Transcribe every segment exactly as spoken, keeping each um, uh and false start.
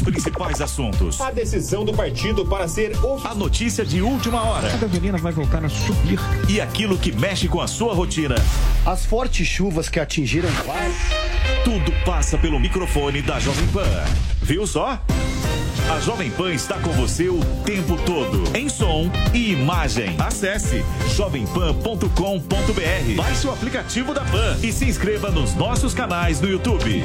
principais assuntos. A decisão do partido para ser o... A notícia de última hora. A gasolina vai voltar a subir. E aquilo que mexe com a sua rotina. As fortes chuvas que atingiram vários. Tudo passa pelo microfone da Jovem Pan. Viu só? A Jovem Pan está com você o tempo todo, em som e imagem. Acesse jovem pan ponto com ponto b r. Baixe o aplicativo da Pan e se inscreva nos nossos canais no YouTube.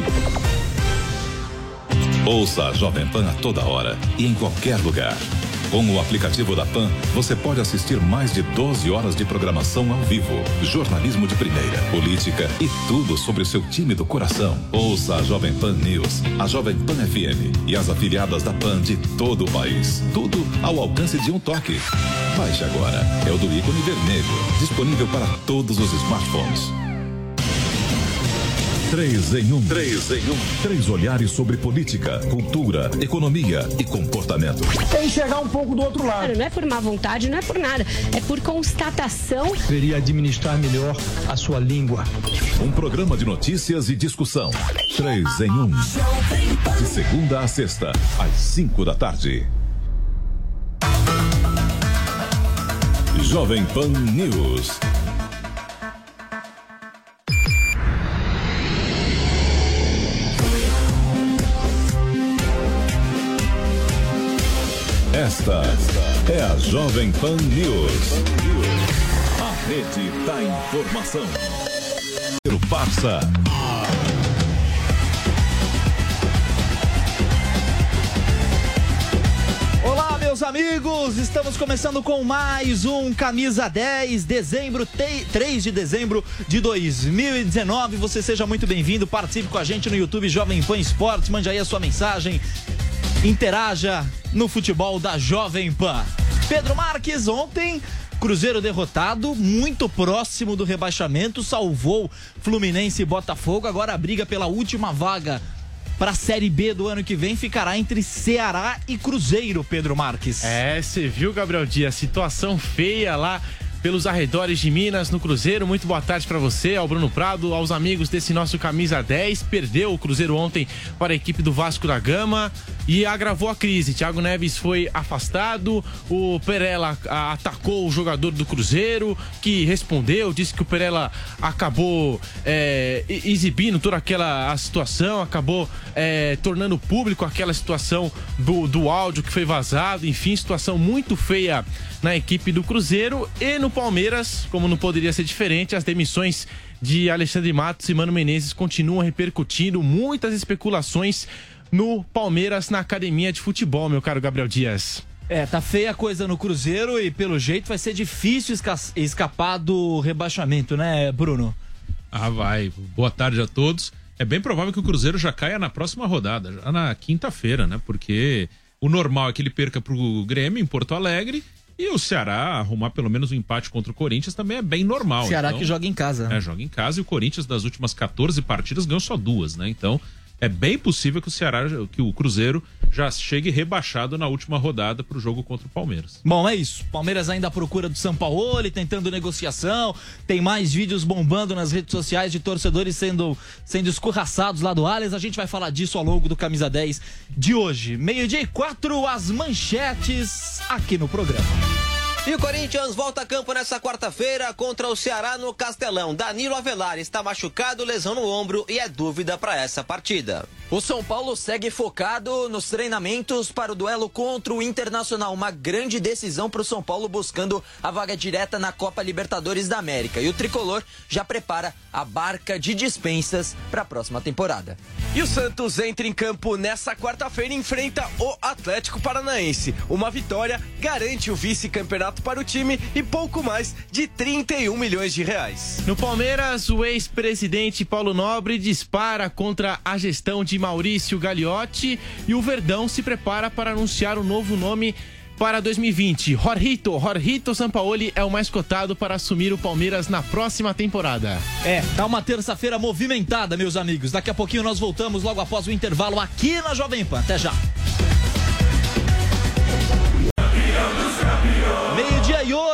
Ouça a Jovem Pan a toda hora e em qualquer lugar. Com o aplicativo da Pan, você pode assistir mais de doze horas de programação ao vivo, jornalismo de primeira, política e tudo sobre o seu time do coração. Ouça a Jovem Pan News, a Jovem Pan F M e as afiliadas da Pan de todo o país. Tudo ao alcance de um toque. Baixe agora. É o do ícone vermelho, disponível para todos os smartphones. Três em um. Três em um. Três olhares sobre política, cultura, economia e comportamento. Tem que chegar um pouco do outro lado. Não é por má vontade, não é por nada. É por constatação. Deveria administrar melhor a sua língua. Um programa de notícias e discussão. Três em um. De segunda a sexta, às cinco da tarde. Jovem Pan News. Esta é a Jovem Pan News. A rede da informação. O Parça. Olá, meus amigos, estamos começando com mais um Camisa dez, dezembro, três de dezembro de dois mil e dezenove. Você seja muito bem-vindo, participe com a gente no YouTube Jovem Pan Esportes, mande aí a sua mensagem. Interaja no futebol da Jovem Pan. Pedro Marques, ontem, Cruzeiro derrotado, muito próximo do rebaixamento, salvou Fluminense e Botafogo. Agora a briga pela última vaga para a Série B do ano que vem ficará entre Ceará e Cruzeiro, Pedro Marques. É, você viu, Gabriel Dias, situação feia lá pelos arredores de Minas, no Cruzeiro. Muito boa tarde para você, ao Bruno Prado, aos amigos desse nosso Camisa dez. Perdeu o Cruzeiro ontem para a equipe do Vasco da Gama e agravou a crise. Thiago Neves foi afastado, o Perella a, atacou o jogador do Cruzeiro, que respondeu, disse que o Perella acabou é, exibindo toda aquela a situação, acabou é, tornando público aquela situação do, do áudio que foi vazado. Enfim, situação muito feia na equipe do Cruzeiro. E no Palmeiras, como não poderia ser diferente, as demissões de Alexandre Matos e Mano Menezes continuam repercutindo, muitas especulações no Palmeiras, na academia de futebol, meu caro Gabriel Dias. É, tá feia a coisa no Cruzeiro e pelo jeito vai ser difícil esca- escapar do rebaixamento, né, Bruno? Ah, vai. Boa tarde a todos. É bem provável que o Cruzeiro já caia na próxima rodada, já na quinta-feira, né? Porque o normal é que ele perca pro Grêmio em Porto Alegre. E o Ceará arrumar pelo menos um empate contra o Corinthians também é bem normal. Ceará então, que joga em casa. É, joga em casa, e o Corinthians das últimas catorze partidas ganhou só duas, né? Então é bem possível que o Ceará, que o Cruzeiro já chegue rebaixado na última rodada pro jogo contra o Palmeiras. Bom, é isso. Palmeiras ainda à procura do Sampaoli, tentando negociação. Tem mais vídeos bombando nas redes sociais de torcedores sendo, sendo escorraçados lá do Allianz. A gente vai falar disso ao longo do Camisa dez de hoje. Meio-dia e quatro, as manchetes aqui no programa. E o Corinthians volta a campo nessa quarta-feira contra o Ceará no Castelão. Danilo Avelar está machucado, lesão no ombro e é dúvida para essa partida. O São Paulo segue focado nos treinamentos para o duelo contra o Internacional. Uma grande decisão para o São Paulo buscando a vaga direta na Copa Libertadores da América. E o Tricolor já prepara a barca de dispensas para a próxima temporada. E o Santos entra em campo nessa quarta-feira e enfrenta o Atlético Paranaense. Uma vitória garante o vice-campeonato para o time e pouco mais de trinta e um milhões de reais. No Palmeiras, o ex-presidente Paulo Nobre dispara contra a gestão de Maurício Gagliotti e o Verdão se prepara para anunciar o novo nome para dois mil e vinte. Jorgito, Jorgito Sampaoli é o mais cotado para assumir o Palmeiras na próxima temporada. É, tá uma terça-feira movimentada, meus amigos. Daqui a pouquinho nós voltamos logo após o intervalo aqui na Jovem Pan. Até já. Meio-dia e oito.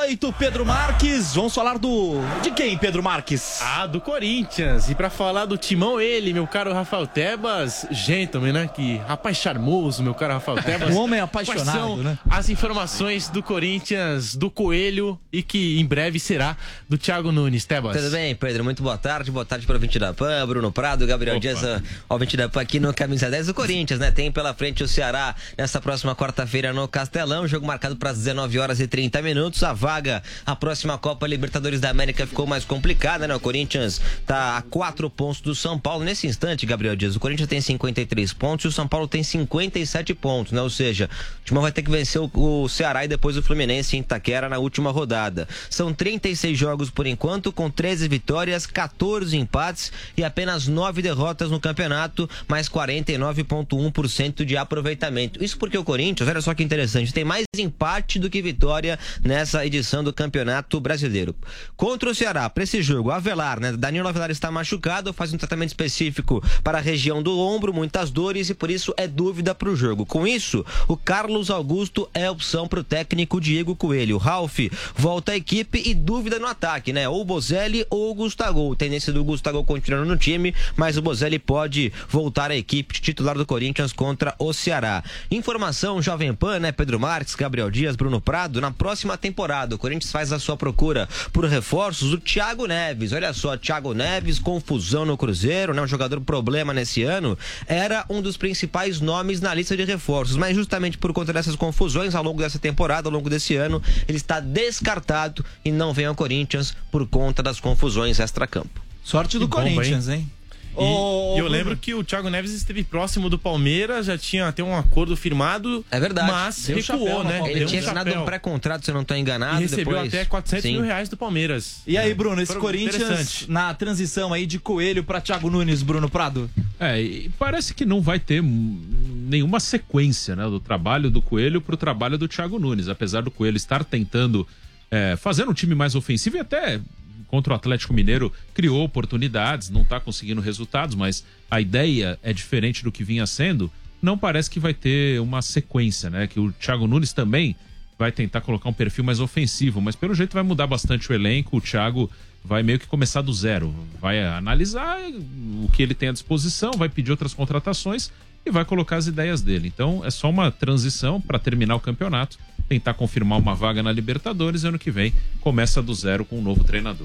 dezoito, Pedro Marques. Vamos falar do... de quem, Pedro Marques? Ah, do Corinthians. E pra falar do timão, ele, meu caro Rafael Tebas, gentleman, né? Que rapaz charmoso, meu caro Rafael Tebas. Um homem apaixonado, Quais são né? as informações do Corinthians, do Coelho e que em breve será do Thiago Nunes, Tebas? Tudo bem, Pedro? Muito boa tarde. Boa tarde para o ouvinte da Pan, Bruno Prado, Gabriel Opa. Dias, o ouvinte da Pan aqui no Camisa dez do Corinthians, né? Tem pela frente o Ceará nessa próxima quarta-feira no Castelão, jogo marcado para as dezenove horas e trinta minutos. A vaga, a próxima Copa Libertadores da América ficou mais complicada, né? O Corinthians tá a quatro pontos do São Paulo. Nesse instante, Gabriel Dias, o Corinthians tem cinquenta e três pontos e o São Paulo tem cinquenta e sete pontos, né? Ou seja, o time vai ter que vencer o, o Ceará e depois o Fluminense em Itaquera na última rodada. São trinta e seis jogos por enquanto, com treze vitórias, quatorze empates e apenas nove derrotas no campeonato, mais quarenta e nove vírgula um por cento de aproveitamento. Isso porque o Corinthians, olha só que interessante, tem mais empate do que vitória nessa edição do Campeonato Brasileiro. Contra o Ceará, para esse jogo, Avelar, né? Danilo Avelar está machucado, faz um tratamento específico para a região do ombro, muitas dores e por isso é dúvida para o jogo. Com isso, o Carlos Augusto é opção para o técnico Diego Coelho. O Ralf volta à equipe e dúvida no ataque, né? Ou o Bozelli ou o Gustavo. Tendência do Gustavo continuando no time, mas o Bozelli pode voltar à equipe titular do Corinthians contra o Ceará. Informação Jovem Pan, né? Pedro Marques, Gabriel Dias, Bruno Prado. Na próxima temporada, o Corinthians faz a sua procura por reforços. O Thiago Neves, olha só, Thiago Neves, confusão no Cruzeiro, né? Um jogador problema nesse ano, era um dos principais nomes na lista de reforços, mas justamente por conta dessas confusões ao longo dessa temporada, ao longo desse ano, ele está descartado e não vem ao Corinthians por conta das confusões extracampo. Sorte do bomba, Corinthians, hein? hein? E, oh, e eu lembro que o Thiago Neves esteve próximo do Palmeiras, já tinha até um acordo firmado. É verdade. Mas Deu recuou, chapéu, né? Ele Deu tinha um assinado um pré-contrato, se eu não estou enganado. E recebeu depois... até quatrocentos Sim. mil reais do Palmeiras. E aí, Bruno, esse Foi Corinthians na transição aí de Coelho para Thiago Nunes, Bruno Prado? É, e parece que não vai ter nenhuma sequência, né, do trabalho do Coelho pro trabalho do Thiago Nunes, apesar do Coelho estar tentando é, fazer um time mais ofensivo e até contra o Atlético Mineiro criou oportunidades, não está conseguindo resultados, mas a ideia é diferente do que vinha sendo. Não parece que vai ter uma sequência, né? Que o Thiago Nunes também vai tentar colocar um perfil mais ofensivo, mas pelo jeito vai mudar bastante o elenco. O Thiago vai meio que começar do zero, vai analisar o que ele tem à disposição, vai pedir outras contratações e vai colocar as ideias dele. Então é só uma transição para terminar o campeonato, tentar confirmar uma vaga na Libertadores e ano que vem começa do zero com um novo treinador.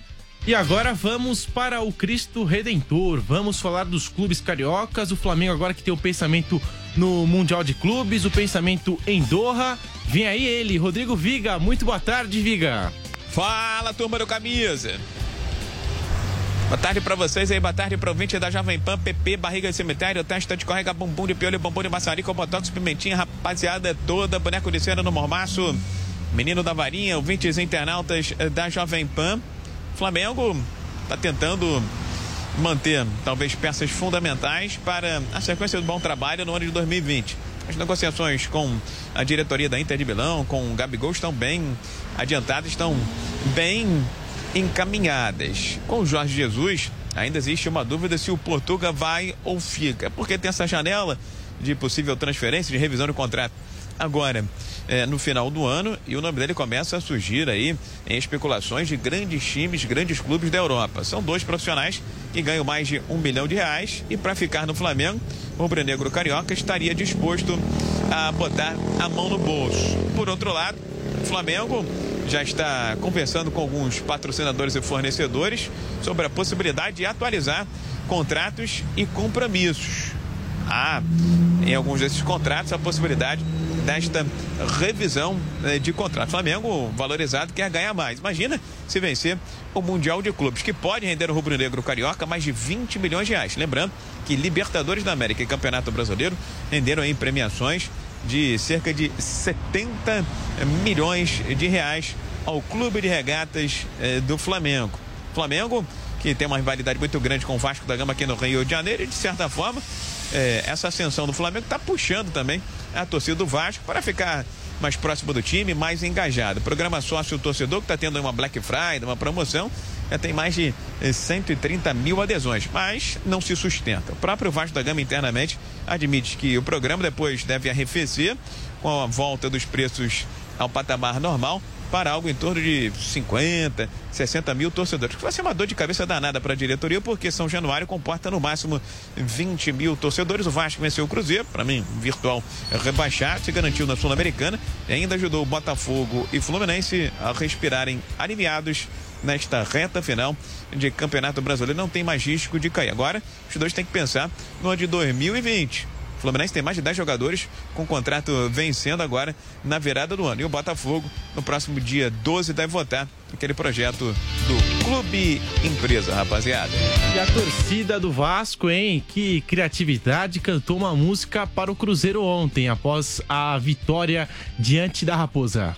E agora vamos para o Cristo Redentor, vamos falar dos clubes cariocas, o Flamengo agora que tem o pensamento no Mundial de Clubes, o pensamento em Doha, vem aí ele, Rodrigo Viga, muito boa tarde, Viga. Fala, turma do Camisa. Boa tarde pra vocês aí, boa tarde pro ouvinte da Jovem Pan, P P, barriga de cemitério, testa de correga, bumbum de piolho, bumbum de maçarico, botox, pimentinha, rapaziada toda, boneco de cera no mormaço, menino da varinha, ouvintes internautas da Jovem Pan. Flamengo tá tentando manter, talvez, peças fundamentais para a sequência do bom trabalho no ano de dois mil e vinte. As negociações com a diretoria da Inter de Milão, com o Gabigol, estão bem adiantadas, estão bem encaminhadas. Com o Jorge Jesus, ainda existe uma dúvida se o Portuga vai ou fica, porque tem essa janela de possível transferência, de revisão do contrato agora é, no final do ano, e o nome dele começa a surgir aí em especulações de grandes times, grandes clubes da Europa. São dois profissionais que ganham mais de um milhão de reais e para ficar no Flamengo, o rubro-negro carioca estaria disposto a botar a mão no bolso. Por outro lado, o Flamengo já está conversando com alguns patrocinadores e fornecedores sobre a possibilidade de atualizar contratos e compromissos. Há, em alguns desses contratos, a possibilidade desta revisão de contrato. Flamengo, valorizado, quer ganhar mais. Imagina se vencer o Mundial de Clubes, que pode render o rubro-negro carioca mais de vinte milhões de reais. Lembrando que Libertadores da América e Campeonato Brasileiro renderam aí premiações de cerca de setenta milhões de reais ao Clube de Regatas eh, do Flamengo. Flamengo, que tem uma rivalidade muito grande com o Vasco da Gama aqui no Rio de Janeiro, e de certa forma eh, essa ascensão do Flamengo está puxando também a torcida do Vasco para ficar mais próximo do time, mais engajado. O programa sócio-torcedor, que está tendo uma Black Friday, uma promoção, já tem mais de cento e trinta mil adesões, mas não se sustenta. O próprio Vasco da Gama internamente admite que o programa depois deve arrefecer com a volta dos preços ao patamar normal, para algo em torno de cinquenta, sessenta mil torcedores. Que vai ser uma dor de cabeça danada para a diretoria, porque São Januário comporta no máximo vinte mil torcedores. O Vasco venceu o Cruzeiro, para mim, virtual rebaixado, se garantiu na Sul-Americana e ainda ajudou o Botafogo e Fluminense a respirarem aliviados nesta reta final de Campeonato Brasileiro. Não tem mais risco de cair. Agora, os dois têm que pensar no ano de dois mil e vinte. O Fluminense tem mais de dez jogadores com contrato vencendo agora na virada do ano. E o Botafogo, no próximo dia doze, deve votar aquele projeto do Clube Empresa, rapaziada. E a torcida do Vasco, hein? Que criatividade, cantou uma música para o Cruzeiro ontem, após a vitória diante da Raposa.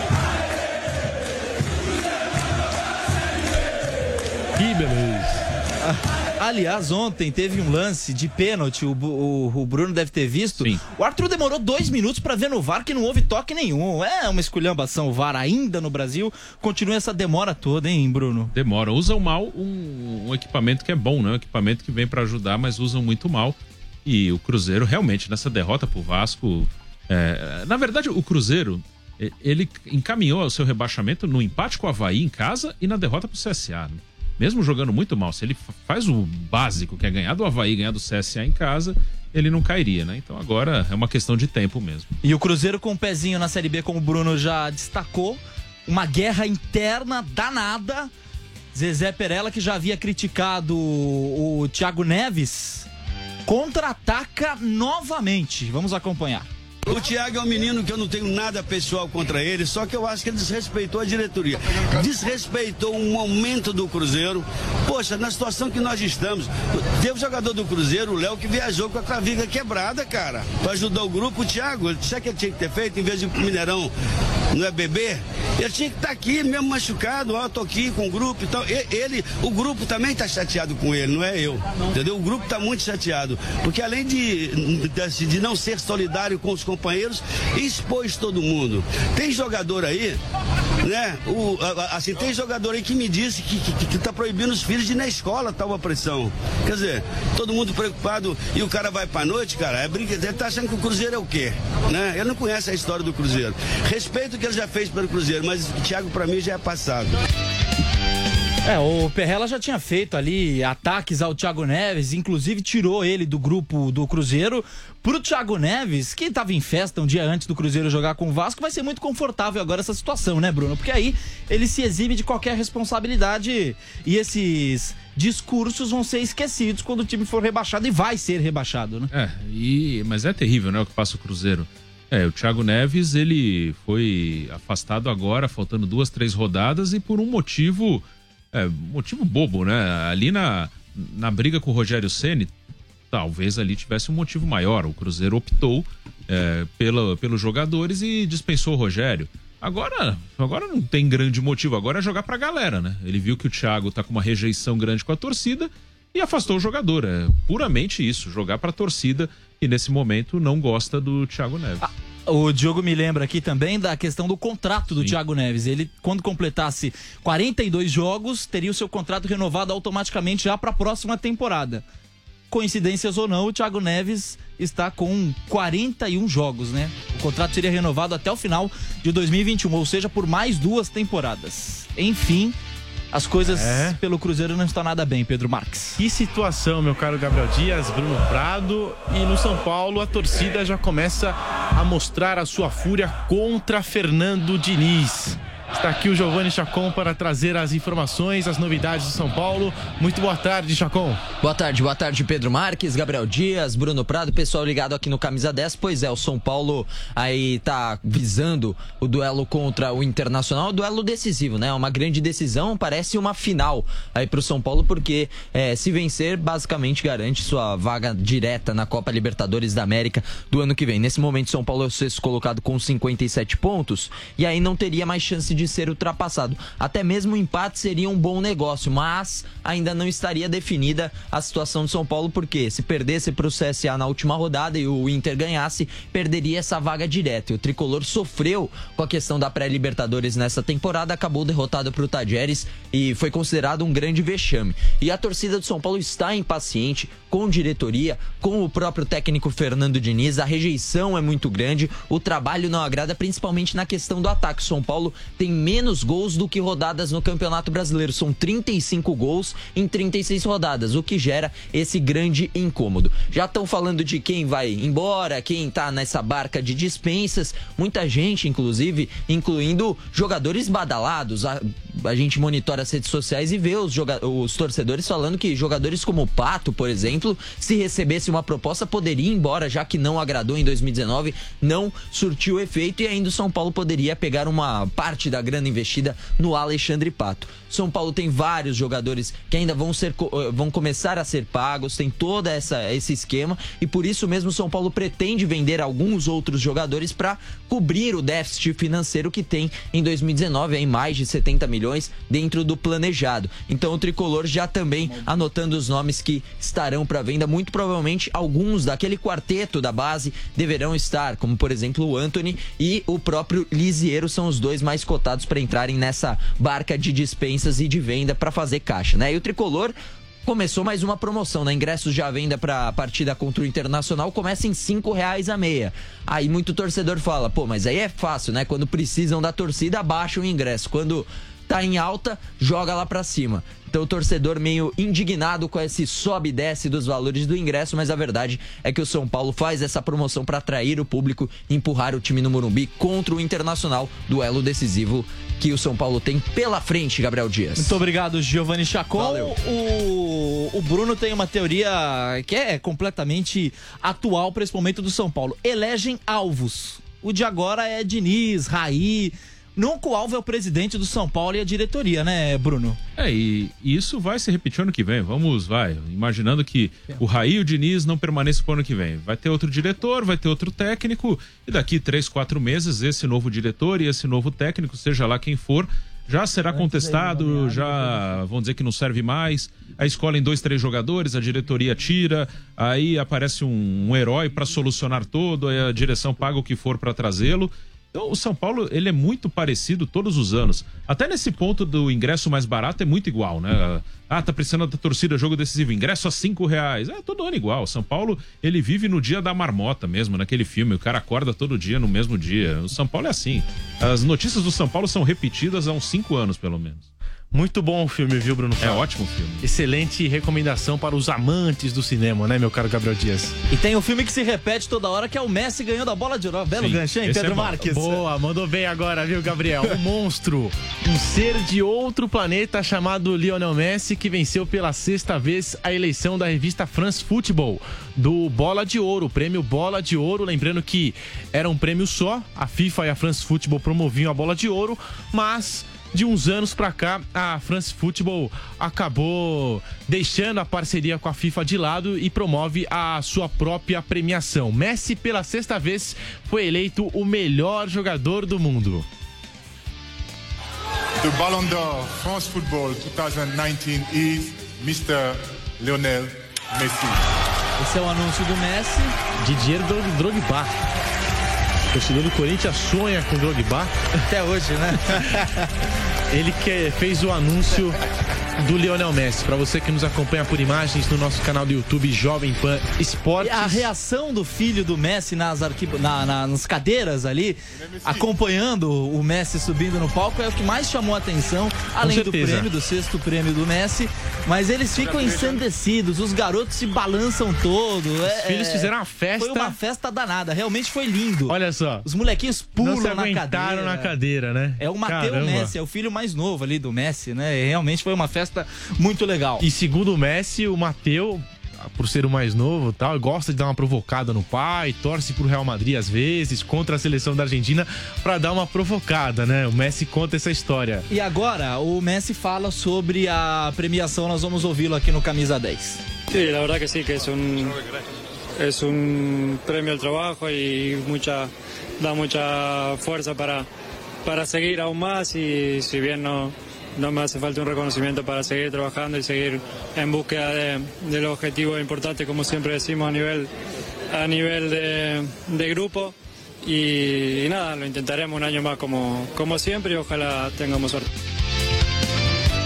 Que beleza. Aliás, ontem teve um lance de pênalti, o, o, o Bruno deve ter visto. Sim. O Arthur demorou dois minutos pra ver no V A R que não houve toque nenhum. É uma esculhambação o V A R ainda no Brasil. Continua essa demora toda, hein, Bruno? Demora. Usam mal um, um equipamento que é bom, né? Um equipamento que vem pra ajudar, mas usam muito mal. E o Cruzeiro, realmente, nessa derrota pro Vasco... É, na verdade, o Cruzeiro, ele encaminhou o seu rebaixamento no empate com o Avaí em casa e na derrota pro C S A, né? Mesmo jogando muito mal, se ele faz o básico, que é ganhar do Avaí, ganhar do C S A em casa, ele não cairia, né? Então agora é uma questão de tempo mesmo. E o Cruzeiro com um pezinho na Série B, como o Bruno já destacou, uma guerra interna danada. Zezé Perella, que já havia criticado o Thiago Neves, contra-ataca novamente. Vamos acompanhar. O Thiago é um menino que eu não tenho nada pessoal contra ele, só que eu acho que ele desrespeitou a diretoria. Desrespeitou um momento do Cruzeiro. Poxa, na situação que nós estamos, teve o jogador do Cruzeiro, o Léo, que viajou com a clavícula quebrada, cara, pra ajudar o grupo. O Thiago, sabe o que ele tinha que ter feito? Em vez de ir pro Mineirão, não é bebê? Ele tinha que estar aqui, mesmo machucado, ó, tô aqui com o grupo e tal. Ele, o grupo também tá chateado com ele, não é eu, entendeu? O grupo tá muito chateado, porque além de, de, de não ser solidário com os companheiros, expôs todo mundo. Tem jogador aí, né? O, assim, tem jogador aí que me disse que, que, que tá proibindo os filhos de ir na escola, tal a pressão. Quer dizer, todo mundo preocupado e o cara vai pra noite, cara, é brincadeira. Ele tá achando que o Cruzeiro é o quê? Né? Ele não conhece a história do Cruzeiro. Respeito o que ele já fez pelo Cruzeiro, mas o Thiago pra mim já é passado. É, o Perella já tinha feito ali ataques ao Thiago Neves, inclusive tirou ele do grupo do Cruzeiro. Pro Thiago Neves, que estava em festa um dia antes do Cruzeiro jogar com o Vasco, vai ser muito confortável agora essa situação, né, Bruno? Porque aí ele se exime de qualquer responsabilidade e esses discursos vão ser esquecidos quando o time for rebaixado, e vai ser rebaixado, né? É, e, mas é terrível, né, o que passa o Cruzeiro. É, o Thiago Neves, ele foi afastado agora, faltando duas, três rodadas, e por um motivo... É, motivo bobo, né? Ali na, na briga com o Rogério Ceni, talvez ali tivesse um motivo maior. O Cruzeiro optou é, pela, pelos jogadores e dispensou o Rogério. Agora, agora não tem grande motivo, agora é jogar pra galera, né? Ele viu que o Thiago tá com uma rejeição grande com a torcida e afastou o jogador. É puramente isso, jogar pra torcida, e nesse momento não gosta do Thiago Neves. Ah. O Diogo me lembra aqui também da questão do contrato do Sim. Thiago Neves. Ele, quando completasse quarenta e dois jogos, teria o seu contrato renovado automaticamente já para a próxima temporada. Coincidências ou não, o Thiago Neves está com quarenta e um jogos, né? O contrato seria renovado até o final de dois mil e vinte e um, ou seja, por mais duas temporadas. Enfim, as coisas é. pelo Cruzeiro não estão nada bem, Pedro Marques. Que situação, meu caro Gabriel Dias, Bruno Prado. E no São Paulo a torcida já começa a mostrar a sua fúria contra Fernando Diniz. Está aqui o Giovanni Chacon para trazer as informações, as novidades do São Paulo. Muito boa tarde, Chacon. Boa tarde, boa tarde, Pedro Marques, Gabriel Dias, Bruno Prado, pessoal ligado aqui no Camisa dez. Pois é, o São Paulo aí tá visando o duelo contra o Internacional, duelo decisivo, né? Uma grande decisão, parece uma final aí pro São Paulo, porque é, se vencer, basicamente garante sua vaga direta na Copa Libertadores da América do ano que vem. Nesse momento, São Paulo é o sexto colocado com cinquenta e sete pontos, e aí não teria mais chance de de ser ultrapassado. Até mesmo o empate seria um bom negócio, mas ainda não estaria definida a situação de São Paulo, porque se perdesse para o C S A na última rodada e o Inter ganhasse, perderia essa vaga direta. E o Tricolor sofreu com a questão da pré-Libertadores nessa temporada, acabou derrotado para o Tajeres e foi considerado um grande vexame. E a torcida do São Paulo está impaciente com diretoria, com o próprio técnico Fernando Diniz. A rejeição é muito grande, o trabalho não agrada, principalmente na questão do ataque. O São Paulo tem tem menos gols do que rodadas no Campeonato Brasileiro. São trinta e cinco gols em trinta e seis rodadas, o que gera esse grande incômodo. Já estão falando de quem vai embora, quem tá nessa barca de dispensas. Muita gente, inclusive, incluindo jogadores badalados. A, a gente monitora as redes sociais e vê os, joga- os torcedores falando que jogadores como o Pato, por exemplo, se recebesse uma proposta, poderia ir embora, já que não agradou em dois mil e dezenove, não surtiu efeito, e ainda o São Paulo poderia pegar uma parte da grana investida no Alexandre Pato. São Paulo tem vários jogadores que ainda vão, ser, vão começar a ser pagos, tem todo essa, esse esquema, e por isso mesmo o São Paulo pretende vender alguns outros jogadores para cobrir o déficit financeiro que tem em dois mil e dezenove, em mais de setenta milhões dentro do planejado. Então o Tricolor já também anotando os nomes que estarão para venda. Muito provavelmente alguns daquele quarteto da base deverão estar, como por exemplo o Antony e o próprio Lisiero, são os dois mais cotados para entrarem nessa barca de dispensas e de venda para fazer caixa, né? E o Tricolor começou mais uma promoção, né? Ingressos já à venda para a partida contra o Internacional começa em cinco reais a meia. Aí muito torcedor fala, pô, mas aí é fácil, né? Quando precisam da torcida, abaixa o ingresso. Quando tá em alta, joga lá pra cima. Então o torcedor meio indignado com esse sobe e desce dos valores do ingresso, mas a verdade é que o São Paulo faz essa promoção para atrair o público e empurrar o time no Morumbi contra o Internacional, duelo decisivo que o São Paulo tem pela frente, Gabriel Dias. Muito obrigado, Giovanni Chacon. O, o Bruno tem uma teoria que é completamente atual para esse momento do São Paulo. Elegem alvos. O de agora é Diniz, Raí. Nunca o alvo é o presidente do São Paulo e a diretoria, né, Bruno? É, e isso vai se repetir ano que vem. Vamos, vai, imaginando que o Raí e o Diniz não permaneçam pro ano que vem. Vai ter outro diretor, vai ter outro técnico, e daqui três, quatro meses, esse novo diretor e esse novo técnico, seja lá quem for, já será contestado, já vão dizer que não serve mais. Aí escolhem dois, três jogadores, a diretoria tira, aí aparece um, um herói para solucionar tudo, aí a direção paga o que for para trazê-lo. Então o São Paulo, ele é muito parecido todos os anos. Até nesse ponto do ingresso mais barato é muito igual, né? Ah, tá precisando da torcida, jogo decisivo, ingresso a cinco reais. É todo ano igual. O São Paulo, ele vive no dia da marmota mesmo, naquele filme. O cara acorda todo dia no mesmo dia. O São Paulo é assim. As notícias do São Paulo são repetidas há uns cinco anos, pelo menos. Muito bom o filme, viu, Bruno? É ótimo filme. Excelente recomendação para os amantes do cinema, né, meu caro Gabriel Dias? E tem um filme que se repete toda hora, que é o Messi ganhando a bola de ouro. Belo gancho, hein, Pedro é Marques? Boa, mandou bem agora, viu, Gabriel? Um monstro, um ser de outro planeta chamado Lionel Messi, que venceu pela sexta vez a eleição da revista France Football do Bola de Ouro, o prêmio Bola de Ouro. Lembrando que era um prêmio só, a FIFA e a France Football promoviam a Bola de Ouro, mas de uns anos pra cá, a France Football acabou deixando a parceria com a FIFA de lado e promove a sua própria premiação. Messi, pela sexta vez, foi eleito o melhor jogador do mundo. The Ballon d'Or France Football twenty nineteen is mister Lionel Messi. Esse é o anúncio do Messi. Didier Drogba. O torcedor do Corinthians sonha com o Drogba. Até hoje, né? Ele que fez o anúncio do Lionel Messi. Para você que nos acompanha por imagens no nosso canal do YouTube Jovem Pan Esportes. E a reação do filho do Messi nas, arquivo, na, na, nas cadeiras ali, acompanhando o Messi subindo no palco, é o que mais chamou a atenção, além do prêmio, do sexto prêmio do Messi. Mas eles ficam ensandecidos, os garotos se balançam todo. Os é, filhos fizeram uma festa. Foi uma festa danada, realmente foi lindo. Olha só. Os molequinhos pulam não se na cadeira. na cadeira, né? É o Mateu Messi, é o filho mais novo ali do Messi, né? E realmente foi uma festa muito legal. E segundo o Messi, o Mateu, por ser o mais novo, tal, gosta de dar uma provocada no pai, torce pro Real Madrid às vezes, contra a seleção da Argentina, para dar uma provocada, né? O Messi conta essa história. E agora, o Messi fala sobre a premiação, nós vamos ouvi-lo aqui no Camisa dez. Sí, la verdad que sí, que es un, es un premio al trabajo y mucha, da mucha fuerza para, para seguir aún más, y si bien no, no me hace falta un reconocimiento para seguir trabajando y seguir en búsqueda de, de los objetivos importantes, como siempre decimos, a nivel, a nivel de, de grupo, y, y nada, lo intentaremos un año más como, como siempre, y ojalá tengamos suerte.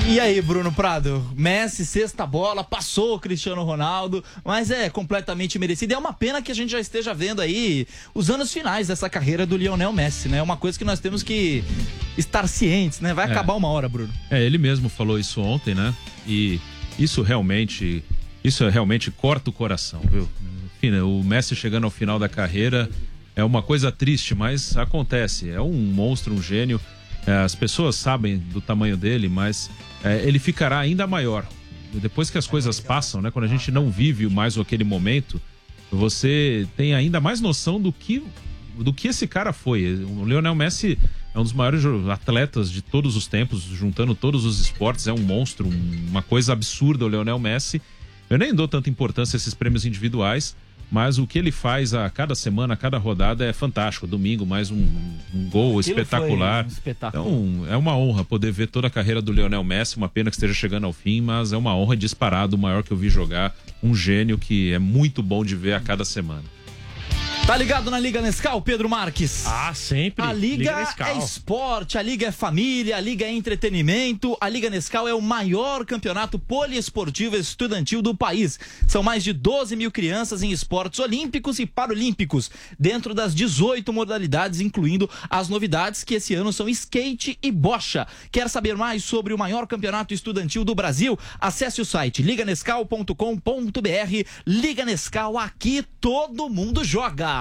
E aí, Bruno Prado? Messi, sexta bola, passou o Cristiano Ronaldo, mas é completamente merecido. É uma pena que a gente já esteja vendo aí os anos finais dessa carreira do Lionel Messi, né? É uma coisa que nós temos que estar cientes, né? Vai É. acabar uma hora, Bruno. É, ele mesmo falou isso ontem, né? E isso realmente, isso realmente corta o coração, viu? Enfim, né? O Messi chegando ao final da carreira é uma coisa triste, mas acontece. É um monstro, um gênio. É, as pessoas sabem do tamanho dele, mas é, ele ficará ainda maior. Depois que as coisas passam, né? Quando a gente não vive mais aquele momento, você tem ainda mais noção do que, do que esse cara foi. O Lionel Messi é um dos maiores atletas de todos os tempos, juntando todos os esportes. É um monstro, uma coisa absurda o Lionel Messi. Eu nem dou tanta importância a esses prêmios individuais, mas o que ele faz a cada semana, a cada rodada é fantástico. Domingo, mais um, um gol Aquilo espetacular. foi um espetáculo. Então, é uma honra poder ver toda a carreira do Lionel Messi. Uma pena que esteja chegando ao fim, mas é uma honra disparado, o maior que eu vi jogar. Um gênio que é muito bom de ver a cada semana. Tá ligado na Liga Nescau, Pedro Marques? Ah, sempre. A Liga, Liga Nescau. é esporte, a Liga é família, a Liga é entretenimento. A Liga Nescau é o maior campeonato poliesportivo estudantil do país. São mais de doze mil crianças em esportes olímpicos e paralímpicos, dentro das dezoito modalidades, incluindo as novidades que esse ano são skate e bocha. Quer saber mais sobre o maior campeonato estudantil do Brasil? Acesse o site liga nescau ponto com ponto b r. Liga Nescau, aqui todo mundo joga.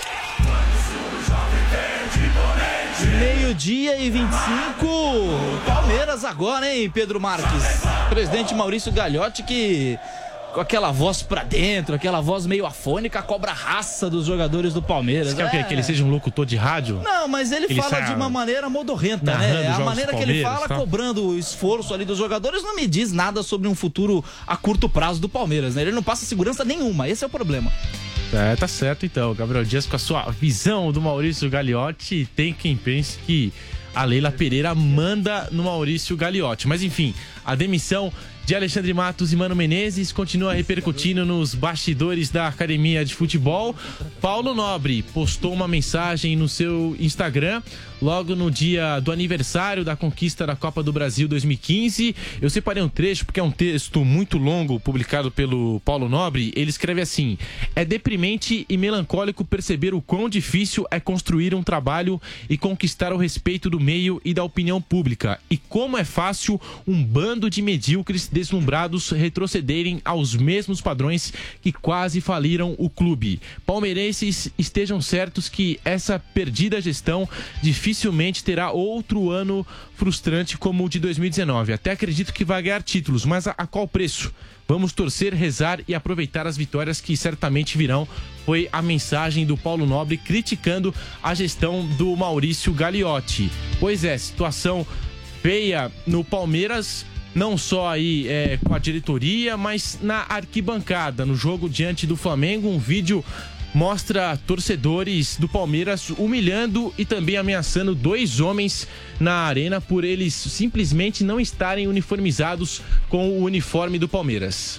Meio-dia e vinte e cinco. Palmeiras agora, hein, Pedro Marques? Presidente Maurício Gagliotti que, com aquela voz pra dentro, aquela voz meio afônica, cobra a raça dos jogadores do Palmeiras. Você quer o quê? É. Que ele seja um locutor de rádio? Não, mas ele, Ele fala sai de uma maneira modorrenta, narrando né? os A jogos maneira do que ele Palmeiras, fala, tá? cobrando o esforço ali dos jogadores, não me diz nada sobre um futuro a curto prazo do Palmeiras, né? Ele não passa segurança nenhuma, esse é o problema. É, tá certo então. Gabriel Dias, com a sua visão do Maurício Gagliotti, tem quem pense que a Leila Pereira manda no Maurício Gagliotti. Mas enfim, a demissão de Alexandre Matos e Mano Menezes continua repercutindo nos bastidores da Academia de Futebol. Paulo Nobre postou uma mensagem no seu Instagram logo no dia do aniversário da conquista da Copa do Brasil dois mil e quinze. Eu separei um trecho porque é um texto muito longo publicado pelo Paulo Nobre. Ele escreve assim: é deprimente e melancólico perceber o quão difícil é construir um trabalho e conquistar o respeito do meio e da opinião pública, e como é fácil um bando de medíocres deslumbrados retrocederem aos mesmos padrões que quase faliram o clube. Palmeirenses estejam certos que essa perdida gestão dificilmente terá outro ano frustrante como o de dois mil e dezenove. Até acredito que vai ganhar títulos, mas a, a qual preço? Vamos torcer, rezar e aproveitar as vitórias que certamente virão. Foi a mensagem do Paulo Nobre criticando a gestão do Maurício Gagliotti. Pois é, situação feia no Palmeiras, não só aí é, com a diretoria, mas na arquibancada. No jogo diante do Flamengo, um vídeo mostra torcedores do Palmeiras humilhando e também ameaçando dois homens na arena por eles simplesmente não estarem uniformizados com o uniforme do Palmeiras.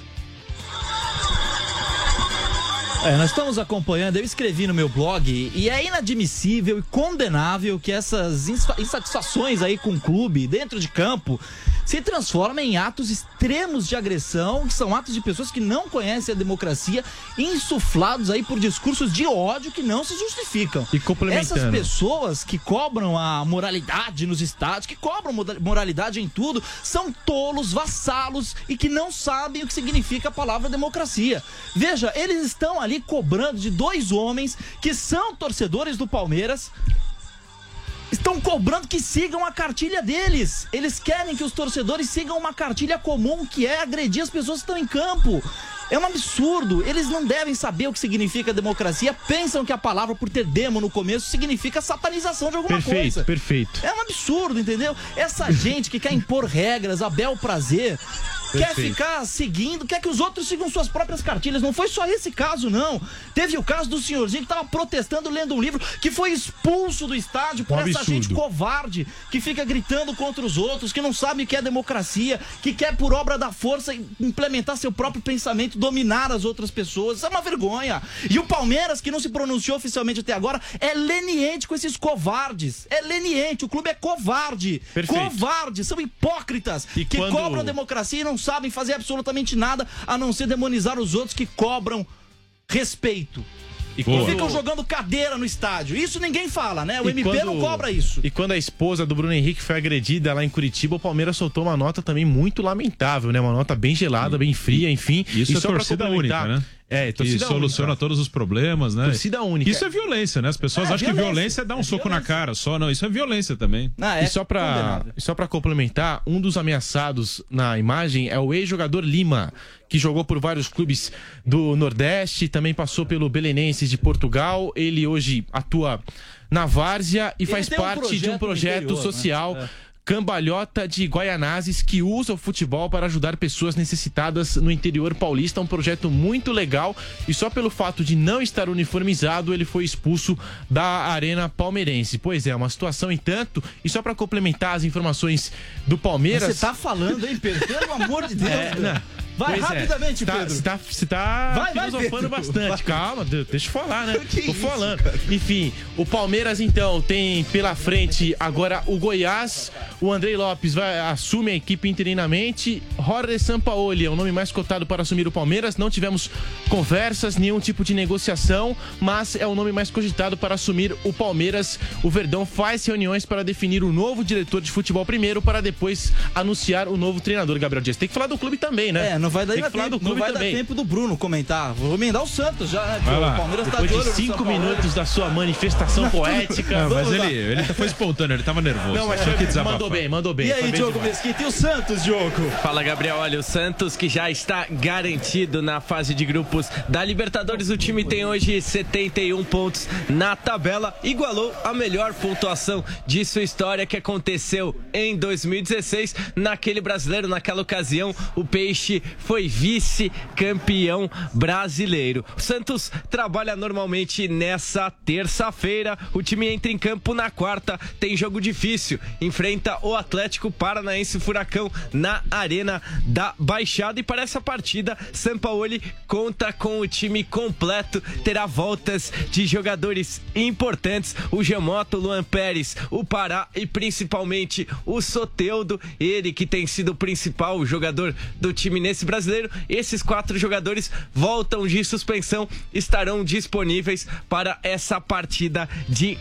É, nós estamos acompanhando, eu escrevi no meu blog, e é inadmissível e condenável que essas insatisfações aí com o clube, dentro de campo, se transformem em atos extremos de agressão, que são atos de pessoas que não conhecem a democracia, insuflados aí por discursos de ódio que não se justificam. E complementando. Essas pessoas que cobram a moralidade nos estádios, que cobram moralidade em tudo, são tolos, vassalos e que não sabem o que significa a palavra democracia. Veja, eles estão ali cobrando de dois homens que são torcedores do Palmeiras, estão cobrando que sigam a cartilha deles. Eles querem que os torcedores sigam uma cartilha comum, que é agredir as pessoas que estão em campo. É um absurdo. Eles não devem saber o que significa democracia. Pensam que a palavra, por ter demo no começo, significa satanização de alguma Perfeito, coisa. perfeito. É um absurdo, entendeu? Essa gente que quer impor regras a bel prazer quer ficar seguindo, quer que os outros sigam suas próprias cartilhas. Não foi só esse caso, não. Teve o caso do senhorzinho que tava protestando lendo um livro, que foi expulso do estádio por Um essa absurdo. gente covarde, que fica gritando contra os outros, que não sabe o que é democracia, que quer por obra da força implementar seu próprio pensamento, dominar as outras pessoas. Isso é uma vergonha. E o Palmeiras, que não se pronunciou oficialmente até agora, é leniente com esses covardes. É leniente, o clube é covarde. Perfeito. Covardes, são hipócritas, E que quando- cobram a democracia e não sabem fazer absolutamente nada a não ser demonizar os outros que cobram respeito. E Ficam quando- jogando cadeira no estádio. Isso ninguém fala, né? O E M P quando- não cobra isso. E quando a esposa do Bruno Henrique foi agredida lá em Curitiba, o Palmeiras soltou uma nota também muito lamentável, né? Uma nota bem gelada, bem fria, enfim. Isso e é só pra torcida complementar- única, né? É, Que torcida soluciona única. todos os problemas, né? Torcida única. Isso é violência, né? As pessoas É, acham que violência. violência é dar um soco na cara só. Não, isso é violência também. e só pra, e só pra complementar, um dos ameaçados na imagem é o ex-jogador Lima, que jogou por vários clubes do Nordeste, também passou pelo Belenenses de Portugal. Ele hoje atua na Várzea e Ele faz tem um parte de projeto um no projeto interior, social. né? É. Cambalhota de Guaianazes, que usa o futebol para ajudar pessoas necessitadas no interior paulista. Um projeto muito legal e só pelo fato de não estar uniformizado, ele foi expulso da Arena Palmeirense. Pois é, uma situação em tanto. E só para complementar as informações do Palmeiras... Você tá falando, hein, Pedro? Pelo amor de Deus. É, Pedro. não. Vai Pois é. rapidamente, Você tá- Pedro. Você tá, você tá Vai, vai, filosofando Pedro. bastante. Vai. Calma, de- deixa eu falar, né? Que Tô isso, falando. Enfim, o Palmeiras, então, tem pela frente agora o Goiás. O Andrei Lopes vai, assume a equipe interinamente. Jorge Sampaoli é o nome mais cotado para assumir o Palmeiras. Não tivemos conversas, nenhum tipo de negociação, mas é o nome mais cogitado para assumir o Palmeiras. O Verdão faz reuniões para definir o novo diretor de futebol primeiro, para depois anunciar o novo treinador, Gabriel Dias. Tem que falar do clube também, né? É, não vai dar Tem que falar tempo, do clube não vai também. dar tempo do Bruno comentar. Vou emendar o Santos já, né? Vai O lá. Palmeiras tá Depois de olho de no cinco São Paulo. minutos da sua manifestação poética. Não, mas Vamos lá. ele, ele foi espontâneo, ele tava nervoso. Não, mas Tinha que desabafar. mandou bem, mandou bem. E Foi aí, bem Diogo demais. Mesquita, e o Santos, Diogo? Fala, Gabriel. Olha, o Santos que já está garantido na fase de grupos da Libertadores. O time tem hoje setenta e um pontos na tabela. Igualou a melhor pontuação de sua história, que aconteceu em dois mil e dezesseis. Naquele brasileiro, naquela ocasião, o Peixe foi vice-campeão brasileiro. O Santos trabalha normalmente nessa terça-feira. O time entra em campo na quarta. Tem jogo difícil. Enfrenta o Atlético Paranaense Furacão na Arena da Baixada. E para essa partida, Sampaoli conta com o time completo. Terá voltas de jogadores importantes. O Gemoto, o Luan Pérez, o Pará e principalmente o Soteldo. Ele que tem sido o principal jogador do time nesse brasileiro. Esses quatro jogadores voltam de suspensão, estarão disponíveis para essa partida de